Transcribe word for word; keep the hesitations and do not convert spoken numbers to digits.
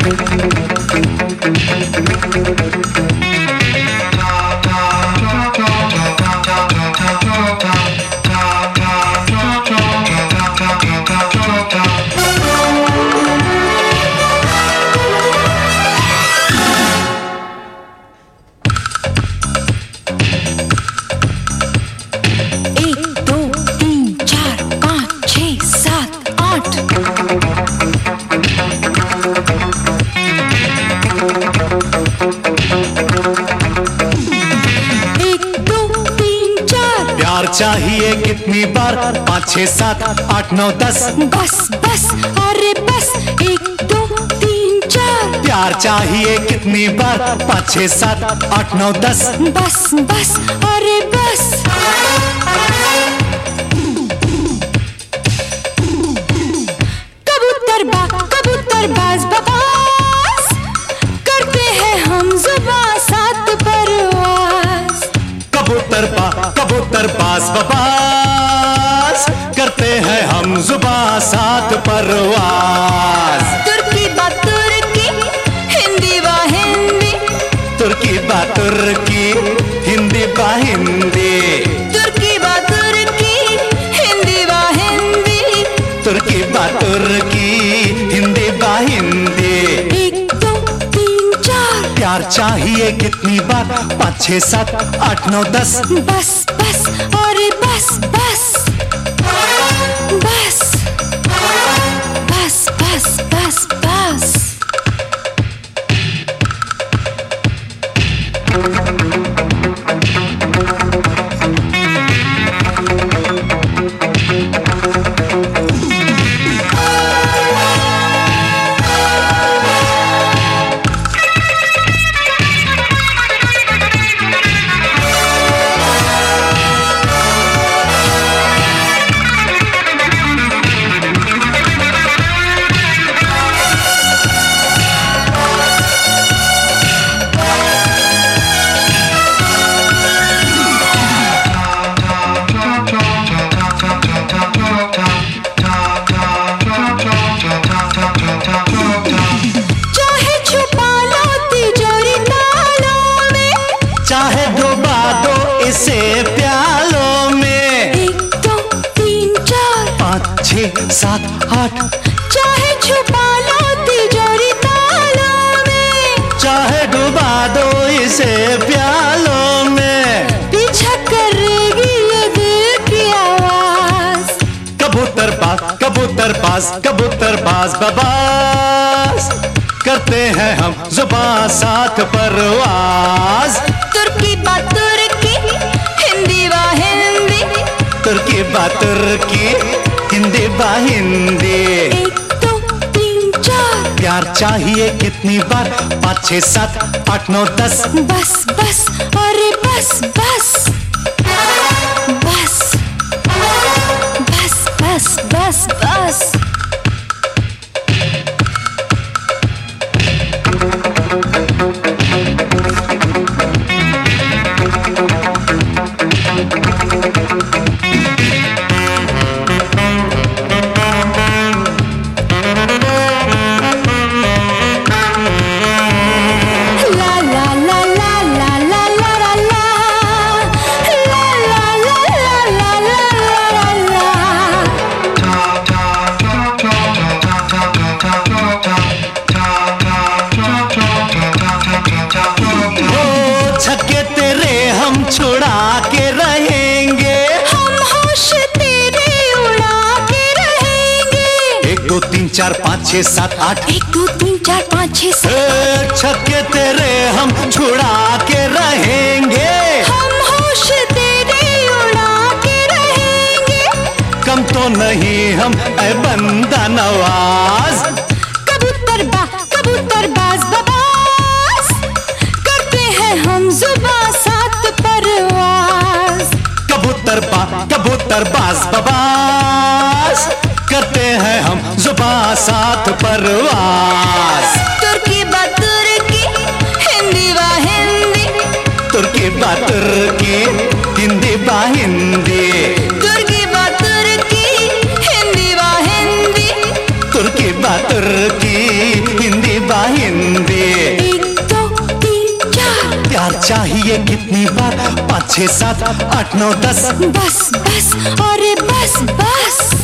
चाहिए कितनी बार? पाँच छः सात आठ नौ दस। बस बस अरे बस, एक दो तीन चार। प्यार चाहिए कितनी बार? पाँच छः सात आठ नौ दस। बस बस अरे बस। कबूतर बा कबूतर बाज बबास, करते हैं हम जुबां सात परवास। कबूतर बा कबूतर बाज बबास, करते हैं हम जुबां सात परवास। तुर्की बा तुर्की, हिंदी बा हिंदी। तुर्की बा तुर्की, हिंदी बा हिंदी। तुर्की बा तुर्की, हिंदी बा हिंदी। तुर्की बा तुर्की, हिंदी बा हिंदी। एक दो तीन चार। प्यार चाहिए कितनी बार? पाँच छः सात आठ नौ दस। बस बस अरे बस बस बस बस बस बस बस। चाहे डुबा दो इसे प्यालों में। एक दो तीन चार पाँच छः सात आठ। चाहे छुपा लो तिजोरी तालों में। चाहे डुबा दो इसे प्यालों में। पीछा करेगी ये दिल की आवाज। कबूतर बाज कबूतर बाज कबूतर बाज बबास, करते हैं हम जुबां सात परवास। तुर्की बा तुर्की, हिंदी बा हिंदी। तुर्की बा तुर्की, हिंदी बा हिंदी। एक दो तीन चार। प्यार चाहिए कितनी बार? पाँच छः सात आठ नौ दस। बस बस अरे बस बस बस बस बस बस बस। छुड़ा के रहेंगे हम, होश तेरे उड़ा के रहेंगे। एक दो तीन चार पाँच छः सात आठ। एक दो तीन चार पाँच छः सात। छक्के तेरे हम छुड़ा के रहेंगे। हम होश तेरे उड़ा के रहेंगे। कम तो नहीं हम ऐ बंदा नवाज। कबूतर बा कबूतर बाज बबास, करते हैं हम जुबां सात परवास। कबूतर बा कबूतर बाज बबास, करते हैं हम जुबां सात परवास। तुर्की बा तुर्की, हिंदी बा हिंदी। तुर्की बा तुर्की, हिंदी बा हिंदी। तुर्की बा तुर्की, हिंदी बा हिंदी। तुर्की बा तुर्की, हिंदी बा हिंदी। प्यार चाहिए कितनी बार, पाँच छः सात आठ नौ दस। बस बस अरे बस बस।